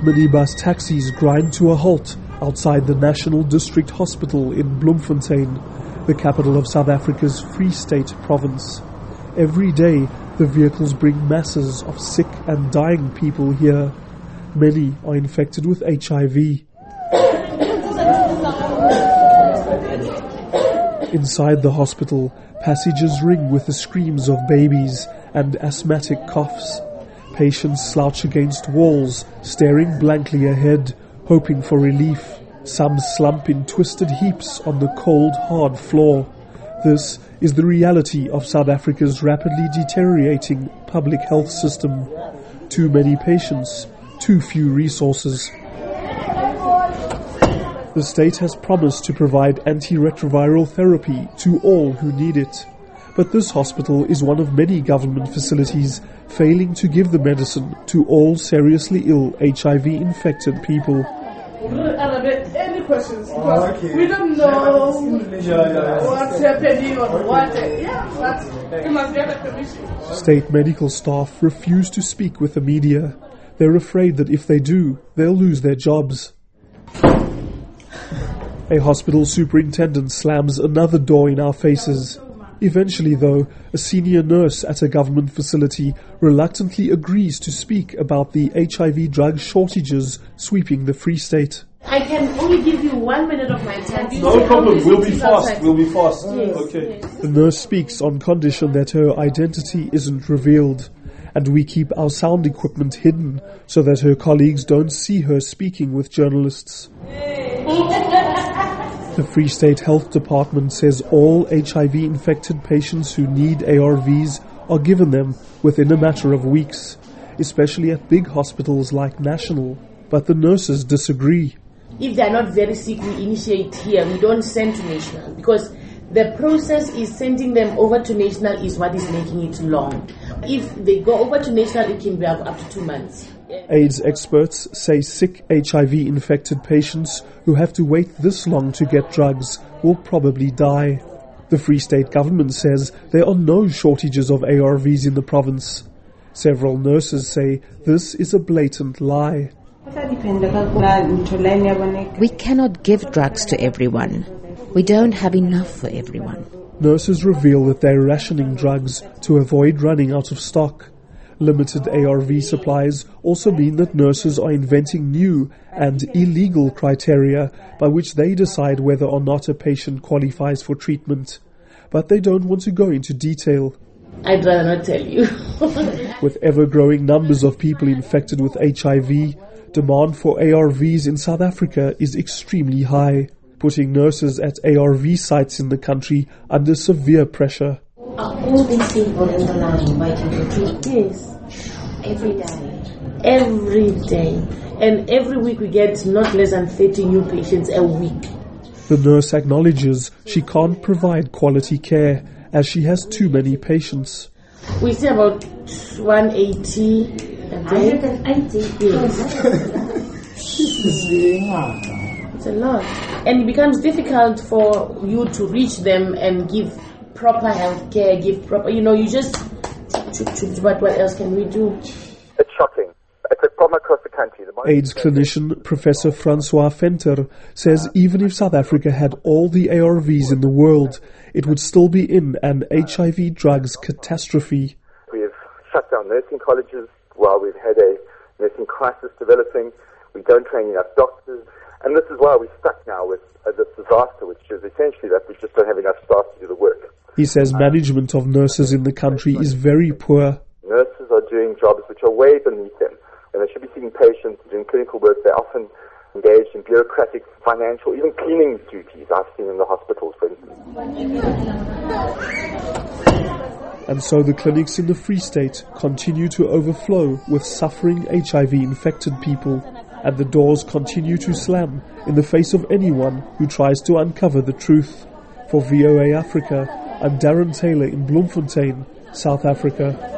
minibus taxis grind to a halt outside the National District Hospital in Bloemfontein, the capital of South Africa's Free State province. Every day, the vehicles bring masses of sick and dying people here. Many are infected with HIV. Inside the hospital, passages ring with the screams of babies and asthmatic coughs. Patients slouch against walls, staring blankly ahead, hoping for relief. Some slump in twisted heaps on the cold, hard floor. This is the reality of South Africa's rapidly deteriorating public health system. Too many patients, too few resources. The state has promised to provide antiretroviral therapy to all who need it. But this hospital is one of many government facilities failing to give the medicine to all seriously ill HIV-infected people. Any questions? Because we don't know what's happening or what. But we must get a permission. State medical staff refuse to speak with the media. They're afraid that if they do, they'll lose their jobs. A hospital superintendent slams another door in our faces. Eventually, though, a senior nurse at a government facility reluctantly agrees to speak about the HIV drug shortages sweeping the Free State. I can only give you 1 minute of my time. No problem, we'll be fast. Yes. Okay. Yes. The nurse speaks on condition that her identity isn't revealed, and we keep our sound equipment hidden so that her colleagues don't see her speaking with journalists. The Free State Health Department says all HIV-infected patients who need ARVs are given them within a matter of weeks, especially at big hospitals like National. But the nurses disagree. If they are not very sick, we initiate here. We don't send to National because the process is sending them over to National is what is making it long. If they go over to National, it can be up to 2 months. AIDS experts say sick HIV-infected patients who have to wait this long to get drugs will probably die. The Free State government says there are no shortages of ARVs in the province. Several nurses say this is a blatant lie. We cannot give drugs to everyone. We don't have enough for everyone. Nurses reveal that they're rationing drugs to avoid running out of stock. Limited ARV supplies also mean that nurses are inventing new and illegal criteria by which they decide whether or not a patient qualifies for treatment. But they don't want to go into detail. I'd rather not tell you. With ever-growing numbers of people infected with HIV, demand for ARVs in South Africa is extremely high, putting nurses at ARV sites in the country under severe pressure. Are all these people in the line waiting for treatment? Yes. Every day? Every day. And every week we get not less than 30 new patients a week. The nurse acknowledges she can't provide quality care as she has too many patients. We see about 180 a day. 180? Yes. It's a lot. And it becomes difficult for you to reach them and give proper health care, you just, but what else can we do? It's shocking. It's a problem across the country. AIDS clinician Professor Francois Venter says even if South Africa had all the ARVs in the world, it would still be in an HIV drugs catastrophe. We have shut down nursing colleges while we've had a nursing crisis developing. We don't train enough doctors. And this is why we're stuck now with this disaster, which is essentially that we just don't have enough staff to do the work. He says management of nurses in the country is very poor. Nurses are doing jobs which are way beneath them. And they should be seeing patients, doing clinical work. They're often engaged in bureaucratic, financial, even cleaning duties I've seen in the hospitals, for instance. And so the clinics in the Free State continue to overflow with suffering HIV-infected people. And the doors continue to slam in the face of anyone who tries to uncover the truth. For VOA Africa, I'm Darren Taylor in Bloemfontein, South Africa.